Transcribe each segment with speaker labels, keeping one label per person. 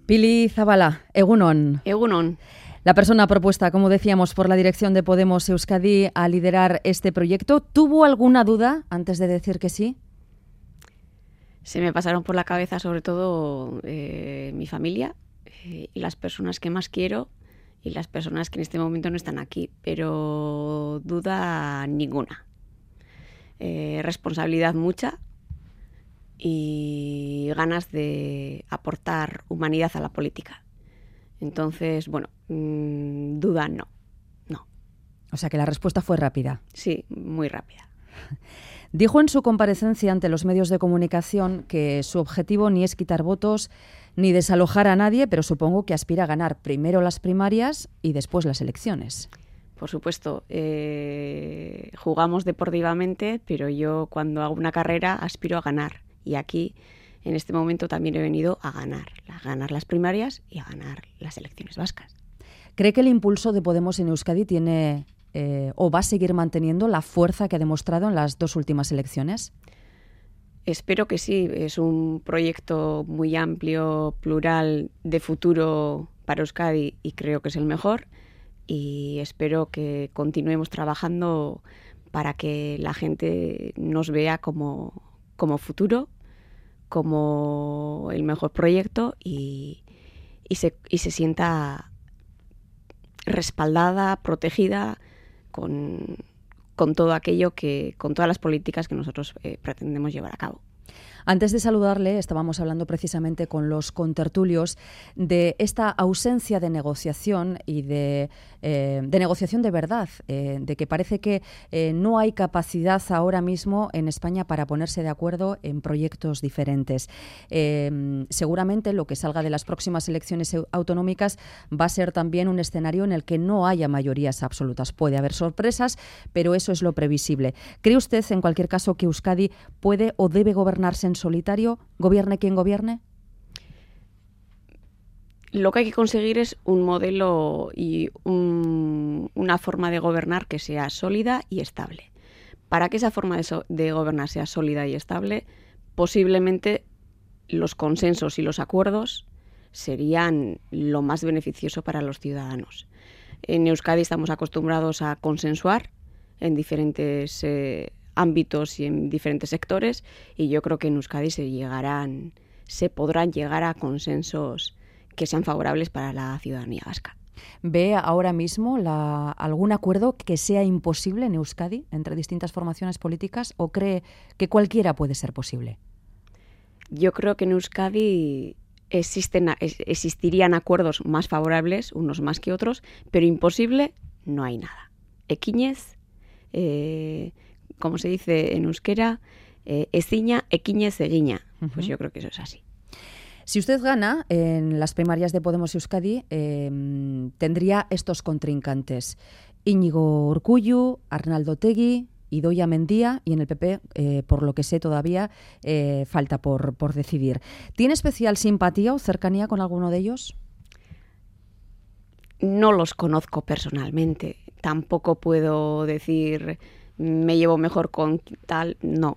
Speaker 1: Pili Zabala, Egunon.
Speaker 2: Egunon.
Speaker 1: La persona propuesta, como decíamos, por la dirección de Podemos Euskadi a liderar este proyecto, ¿tuvo alguna duda antes de decir que sí?
Speaker 2: Se me pasaron por la cabeza sobre todo mi familia y las personas que más quiero y las personas que en este momento no están aquí, pero duda ninguna. Responsabilidad mucha y ganas de aportar humanidad a la política. Entonces, bueno, duda no.
Speaker 1: O sea que la respuesta fue rápida.
Speaker 2: Sí, muy rápida.
Speaker 1: Dijo en su comparecencia ante los medios de comunicación que su objetivo ni es quitar votos ni desalojar a nadie, pero supongo que aspira a ganar primero las primarias y después las elecciones.
Speaker 2: Por supuesto, jugamos deportivamente, pero yo cuando hago una carrera aspiro a ganar. Y aquí, en este momento, también he venido a ganar las primarias y a ganar las elecciones vascas.
Speaker 1: ¿Cree que el impulso de Podemos en Euskadi tiene o va a seguir manteniendo la fuerza que ha demostrado en las dos últimas elecciones?
Speaker 2: Espero que sí. Es un proyecto muy amplio, plural, de futuro para Euskadi y creo que es el mejor. Y espero que continuemos trabajando para que la gente nos vea como futuro, como el mejor proyecto y se sienta respaldada, protegida con todo aquello con todas las políticas que nosotros pretendemos llevar a cabo.
Speaker 1: Antes de saludarle, estábamos hablando precisamente con los contertulios de esta ausencia de negociación y de negociación de verdad, de que parece que no hay capacidad ahora mismo en España para ponerse de acuerdo en proyectos diferentes. Seguramente lo que salga de las próximas elecciones autonómicas va a ser también un escenario en el que no haya mayorías absolutas. Puede haber sorpresas, pero eso es lo previsible. ¿Cree usted, en cualquier caso, que Euskadi puede o debe gobernarse en solitario, gobierne quien gobierne?
Speaker 2: Lo que hay que conseguir es un modelo y una forma de gobernar que sea sólida y estable. Para que esa forma de gobernar sea sólida y estable, posiblemente los consensos y los acuerdos serían lo más beneficioso para los ciudadanos. En Euskadi estamos acostumbrados a consensuar en diferentes ámbitos y en diferentes sectores, y yo creo que en Euskadi se podrán llegar a consensos que sean favorables para la ciudadanía vasca.
Speaker 1: ¿Ve ahora mismo algún acuerdo que sea imposible en Euskadi entre distintas formaciones políticas o cree que cualquiera puede ser posible?
Speaker 2: Yo creo que en Euskadi existirían acuerdos más favorables, unos más que otros, pero imposible no hay nada. Ekiñez, como se dice en euskera, eziña, ekiñez, egiña. Pues yo creo que eso es así.
Speaker 1: Si usted gana en las primarias de Podemos Euskadi, tendría estos contrincantes: Íñigo Urkullu, Arnaldo Otegi, Idoia Mendia, y en el PP, por lo que sé todavía, falta por decidir. ¿Tiene especial simpatía o cercanía con alguno de ellos?
Speaker 2: No los conozco personalmente. Tampoco puedo decir me llevo mejor con tal, no.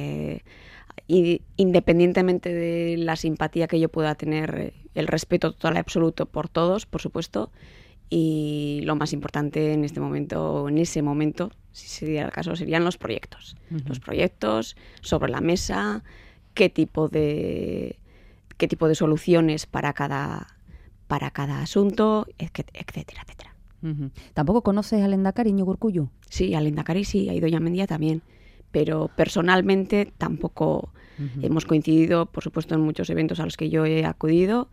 Speaker 2: Independientemente de la simpatía que yo pueda tener, el respeto total y absoluto por todos, por supuesto, y lo más importante en ese momento, si se diera el caso, serían los proyectos. Uh-huh. Los proyectos sobre la mesa, qué tipo de soluciones para cada asunto, etcétera, etcétera.
Speaker 1: Uh-huh. ¿Tampoco conoce al Lehendakari Íñigo Urkullu?
Speaker 2: Sí, al Lehendakari sí, a Idoia Mendia también, pero personalmente tampoco. Uh-huh. Hemos coincidido, por supuesto, en muchos eventos a los que yo he acudido,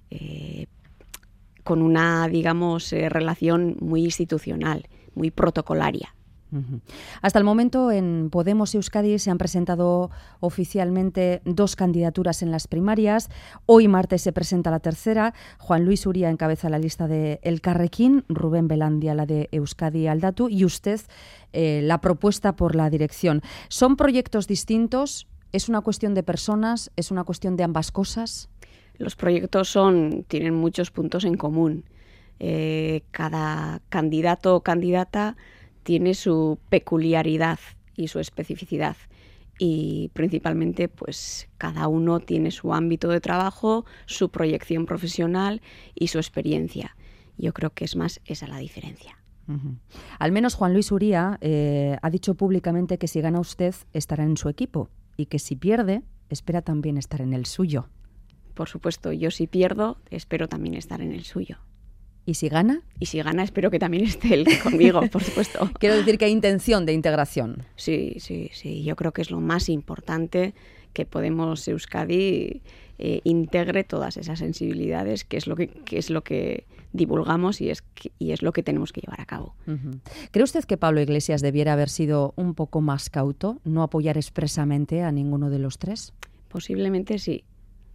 Speaker 2: con una, digamos, relación muy institucional, muy protocolaria.
Speaker 1: Uh-huh. Hasta el momento en Podemos Euskadi se han presentado oficialmente 2 candidaturas en las primarias. Hoy martes se presenta la tercera. Juan Luis Uría encabeza la lista de Elkarrekin, Rubén Belandia la de Euskadi Aldatu y usted la propuesta por la dirección. ¿Son proyectos distintos? ¿Es una cuestión de personas? ¿Es una cuestión de ambas cosas?
Speaker 2: Los proyectos tienen muchos puntos en común. Cada candidato o candidata tiene su peculiaridad y su especificidad. y principalmente pues cada uno tiene su ámbito de trabajo, su proyección profesional y su experiencia. Yo creo que es más esa la diferencia.
Speaker 1: Uh-huh. Al menos Juan Luis Uría ha dicho públicamente que si gana usted estará en su equipo y que si pierde espera también estar en el suyo.
Speaker 2: Por supuesto, yo si pierdo espero también estar en el suyo.
Speaker 1: ¿Y si gana?
Speaker 2: Y si gana espero que también esté él conmigo, por supuesto.
Speaker 1: Quiero decir que hay intención de integración.
Speaker 2: Sí. Yo creo que es lo más importante que Podemos Euskadi integre todas esas sensibilidades, que es lo que divulgamos y es lo que tenemos que llevar a cabo.
Speaker 1: Uh-huh. ¿Cree usted que Pablo Iglesias debiera haber sido un poco más cauto, no apoyar expresamente a ninguno de los tres?
Speaker 2: Posiblemente sí.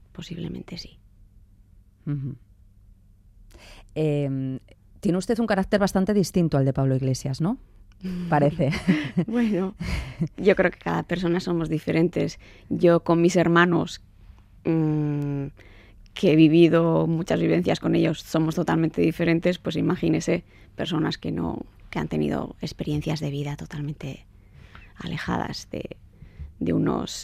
Speaker 1: Uh-huh. Tiene usted un carácter bastante distinto al de Pablo Iglesias, ¿no? Parece.
Speaker 2: Bueno, yo creo que cada persona somos diferentes. Yo con mis hermanos, que he vivido muchas vivencias con ellos, somos totalmente diferentes, pues imagínese personas que han tenido experiencias de vida totalmente alejadas de unos,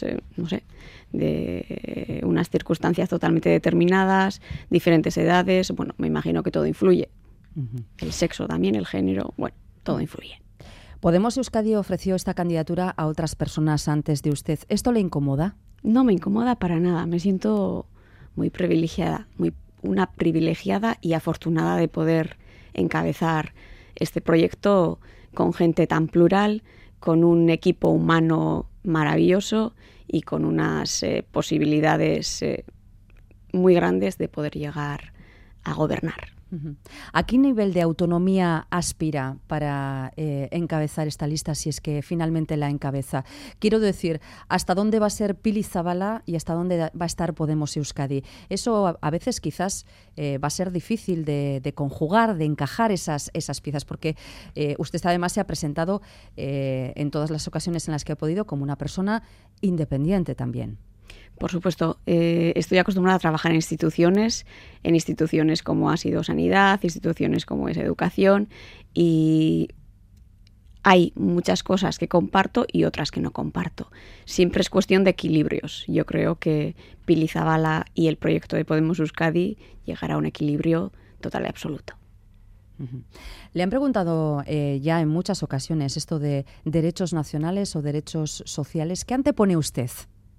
Speaker 2: de unas circunstancias totalmente determinadas, diferentes edades. Bueno, me imagino que todo influye. Uh-huh. El sexo también, el género, bueno, todo influye.
Speaker 1: Podemos Euskadi ofreció esta candidatura a otras personas antes de usted. ¿Esto le incomoda?
Speaker 2: No me incomoda para nada. Me siento muy privilegiada, una privilegiada y afortunada de poder encabezar este proyecto con gente tan plural, con un equipo humano maravilloso y con unas posibilidades muy grandes de poder llegar a gobernar.
Speaker 1: Uh-huh. ¿A qué nivel de autonomía aspira para encabezar esta lista, si es que finalmente la encabeza? Quiero decir, ¿hasta dónde va a ser Pili Zabala y hasta dónde va a estar Podemos Euskadi? Eso a veces quizás va a ser difícil de conjugar, de encajar esas piezas, porque usted además se ha presentado en todas las ocasiones en las que ha podido como una persona independiente también.
Speaker 2: Por supuesto, estoy acostumbrada a trabajar en instituciones como ha sido sanidad, instituciones como es educación, y hay muchas cosas que comparto y otras que no comparto. Siempre es cuestión de equilibrios. Yo creo que Pili Zabala y el proyecto de Podemos Euskadi llegará a un equilibrio total y absoluto.
Speaker 1: Uh-huh. Le han preguntado ya en muchas ocasiones esto de derechos nacionales o derechos sociales. ¿Qué antepone usted?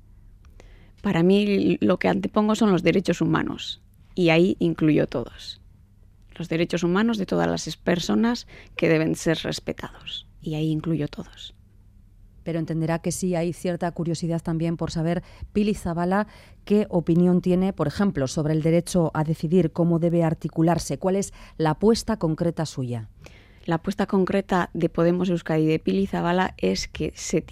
Speaker 2: Para mí lo que antepongo son los derechos humanos y ahí incluyo todos. Los derechos humanos de todas las personas que deben ser respetados y ahí incluyo todos.
Speaker 1: Pero entenderá que sí hay cierta curiosidad también por saber, Pili Zabala, qué opinión tiene, por ejemplo, sobre el derecho a decidir, cómo debe articularse, cuál es la apuesta concreta suya.
Speaker 2: La apuesta concreta de Podemos Euskadi y de Pili Zabala es que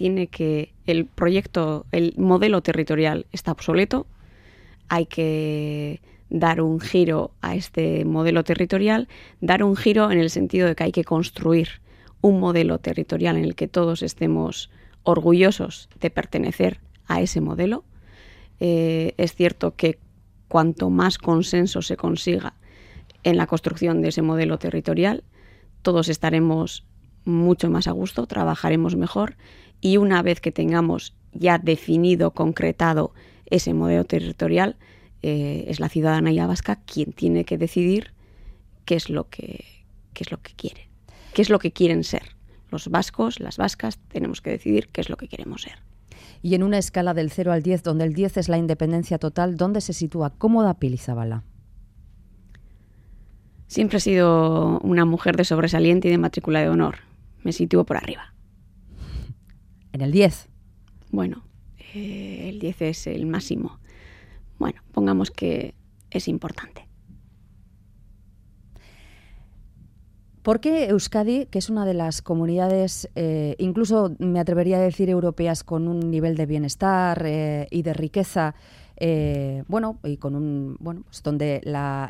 Speaker 2: el modelo territorial está obsoleto, hay que dar un giro a este modelo territorial, dar un giro en el sentido de que hay que construir un modelo territorial en el que todos estemos orgullosos de pertenecer a ese modelo. Es cierto que cuanto más consenso se consiga en la construcción de ese modelo territorial, todos estaremos mucho más a gusto, trabajaremos mejor y una vez que tengamos ya definido, concretado ese modelo territorial, es la ciudadanía vasca quien tiene que decidir qué es lo que quiere, qué es lo que quieren ser. Los vascos, las vascas, tenemos que decidir qué es lo que queremos ser.
Speaker 1: Y en una escala del 0 al 10, donde el 10 es la independencia total, ¿dónde se sitúa cómoda Pili Zabala?
Speaker 2: Siempre he sido una mujer de sobresaliente y de matrícula de honor. Me sitúo por arriba.
Speaker 1: ¿En el 10?
Speaker 2: Bueno, el 10 es el máximo. Bueno, pongamos que es importante.
Speaker 1: ¿Por qué Euskadi, que es una de las comunidades, incluso me atrevería a decir europeas, con un nivel de bienestar y de riqueza, y con pues donde la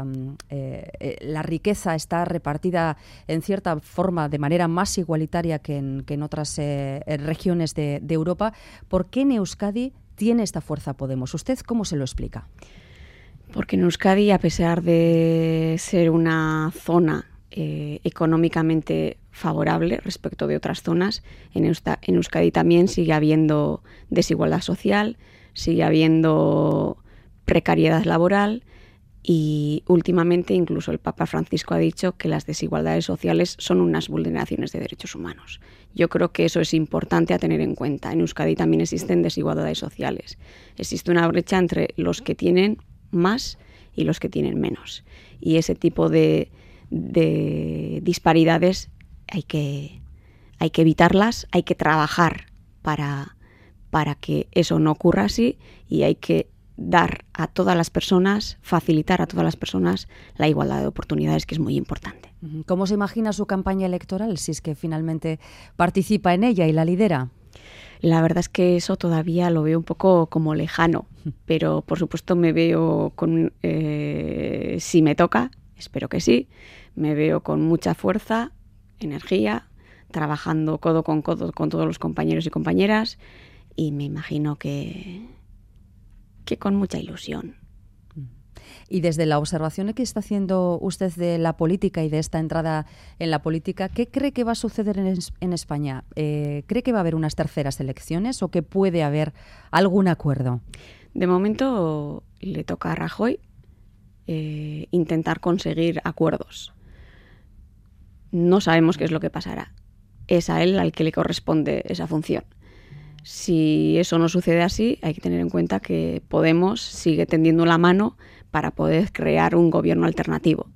Speaker 1: riqueza está repartida en cierta forma de manera más igualitaria que en otras regiones de Europa, ¿por qué en Euskadi tiene esta fuerza Podemos? ¿Usted cómo se lo explica?
Speaker 2: Porque en Euskadi, a pesar de ser una zona económicamente favorable respecto de otras zonas. En Euskadi también sigue habiendo desigualdad social, sigue habiendo precariedad laboral y últimamente incluso el Papa Francisco ha dicho que las desigualdades sociales son unas vulneraciones de derechos humanos. Yo creo que eso es importante a tener en cuenta. En Euskadi también existen desigualdades sociales. Existe una brecha entre los que tienen más y los que tienen menos. Y ese tipo de disparidades hay que evitarlas, hay que trabajar para que eso no ocurra así y hay que dar a todas las personas, facilitar a todas las personas la igualdad de oportunidades, que es muy importante.
Speaker 1: ¿Cómo se imagina su campaña electoral si es que finalmente participa en ella y la lidera?
Speaker 2: La verdad es que eso todavía lo veo un poco como lejano, pero por supuesto me veo si me toca, espero que sí, me veo con mucha fuerza, energía, trabajando codo con todos los compañeros y compañeras y me imagino que con mucha ilusión.
Speaker 1: Y desde la observación que está haciendo usted de la política y de esta entrada en la política, ¿qué cree que va a suceder en España? ¿Cree que va a haber unas terceras elecciones o que puede haber algún acuerdo?
Speaker 2: De momento le toca a Rajoy intentar conseguir acuerdos. No sabemos qué es lo que pasará. Es a él al que le corresponde esa función. Si eso no sucede así, hay que tener en cuenta que Podemos sigue tendiendo la mano para poder crear un gobierno alternativo.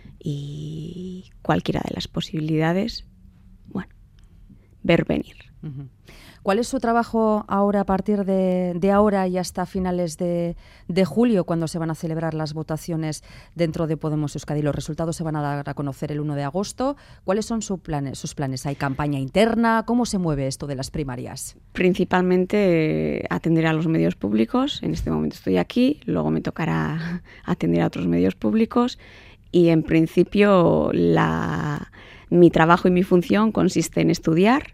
Speaker 2: Y cualquiera de las posibilidades, bueno, ver venir.
Speaker 1: Uh-huh. ¿Cuál es su trabajo ahora, a partir de ahora y hasta finales de julio, cuando se van a celebrar las votaciones dentro de Podemos Euskadi? Los resultados se van a dar a conocer el 1 de agosto. ¿Cuáles son sus planes? ¿Hay campaña interna? ¿Cómo se mueve esto de las primarias?
Speaker 2: Principalmente atender a los medios públicos. En este momento estoy aquí, luego me tocará atender a otros medios públicos y en principio mi trabajo y mi función consiste en estudiar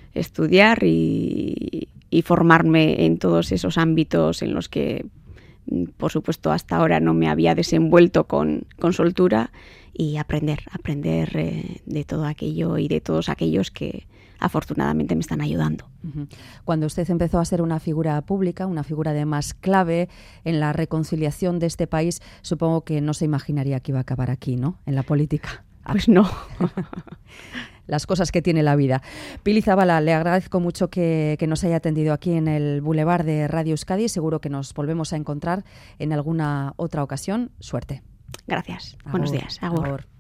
Speaker 2: y formarme en todos esos ámbitos en los que, por supuesto, hasta ahora no me había desenvuelto con soltura y aprender de todo aquello y de todos aquellos que afortunadamente me están ayudando.
Speaker 1: Cuando usted empezó a ser una figura pública, una figura además clave en la reconciliación de este país, supongo que no se imaginaría que iba a acabar aquí, ¿no?, en la política.
Speaker 2: Pues no.
Speaker 1: Las cosas que tiene la vida. Pili Zabala, le agradezco mucho que nos haya atendido aquí en el Boulevard de Radio Euskadi. Seguro que nos volvemos a encontrar en alguna otra ocasión. Suerte.
Speaker 2: Gracias. Buenos días. Agur.